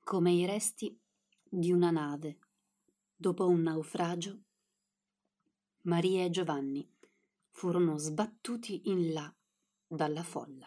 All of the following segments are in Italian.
come i resti di una nave dopo un naufragio. Maria e Giovanni furono sbattuti in là dalla folla.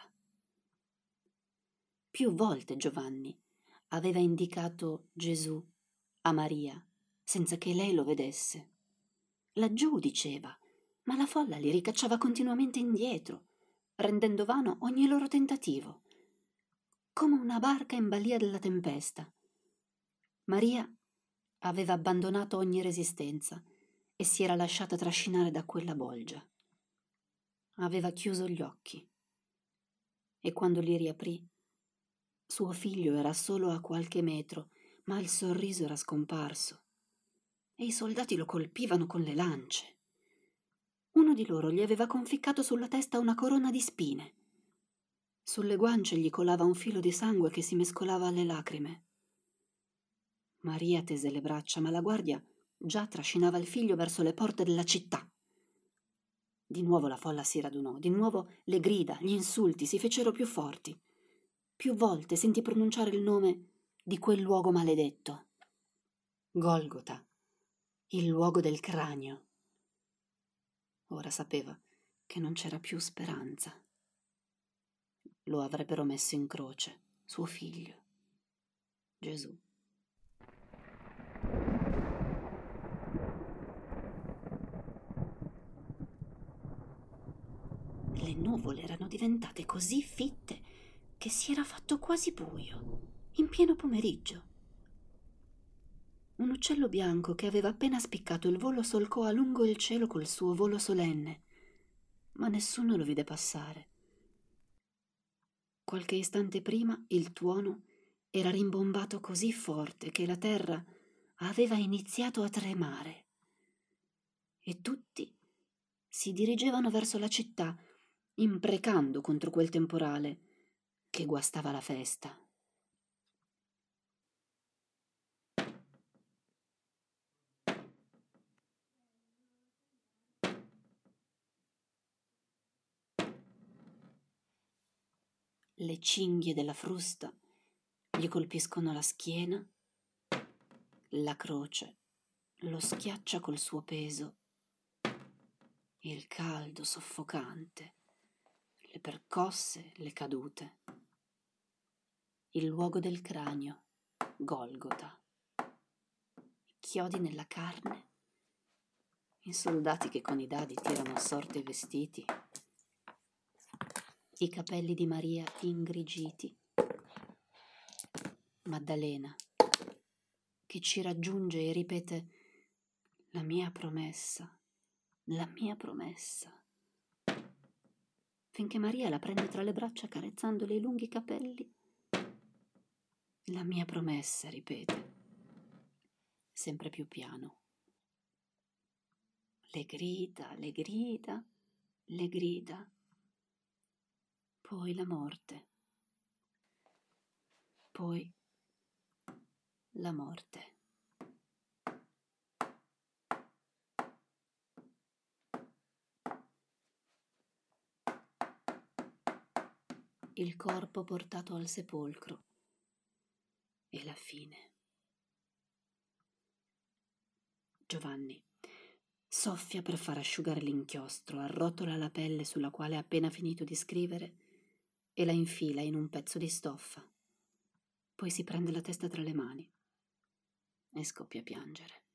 Più volte Giovanni aveva indicato Gesù a Maria senza che lei lo vedesse. Laggiù, diceva, ma la folla li ricacciava continuamente indietro, rendendo vano ogni loro tentativo, come una barca in balia della tempesta. Maria aveva abbandonato ogni resistenza e si era lasciata trascinare da quella bolgia. Aveva chiuso gli occhi e quando li riaprì, suo figlio era solo a qualche metro, ma il sorriso era scomparso e i soldati lo colpivano con le lance. Uno di loro gli aveva conficcato sulla testa una corona di spine. Sulle guance gli colava un filo di sangue che si mescolava alle lacrime. Maria tese le braccia, ma la guardia già trascinava il figlio verso le porte della città. Di nuovo la folla si radunò, di nuovo le grida, gli insulti si fecero più forti. Più volte sentì pronunciare il nome di quel luogo maledetto. Golgota, il luogo del cranio. Ora sapeva che non c'era più speranza. Lo avrebbero messo in croce, suo figlio, Gesù. Le nuvole erano diventate così fitte che si era fatto quasi buio, in pieno pomeriggio. Un uccello bianco che aveva appena spiccato il volo solcò a lungo il cielo col suo volo solenne, ma nessuno lo vide passare. Qualche istante prima il tuono era rimbombato così forte che la terra aveva iniziato a tremare e tutti si dirigevano verso la città, imprecando contro quel temporale che guastava la festa. Le cinghie della frusta gli colpiscono la schiena, la croce lo schiaccia col suo peso, il caldo soffocante, le percosse, le cadute, il luogo del cranio, Golgota, i chiodi nella carne, i soldati che con i dadi tirano a sorte i vestiti, i capelli di Maria ingrigiti, Maddalena che ci raggiunge e ripete: la mia promessa, finché Maria la prende tra le braccia accarezzandole i lunghi capelli. La mia promessa, ripete, sempre più piano. Le grida, le grida, le grida. Poi la morte. Poi la morte. Il corpo portato al sepolcro e la fine. Giovanni soffia per far asciugare l'inchiostro, arrotola la pelle sulla quale ha appena finito di scrivere e la infila in un pezzo di stoffa. Poi si prende la testa tra le mani e scoppia a piangere.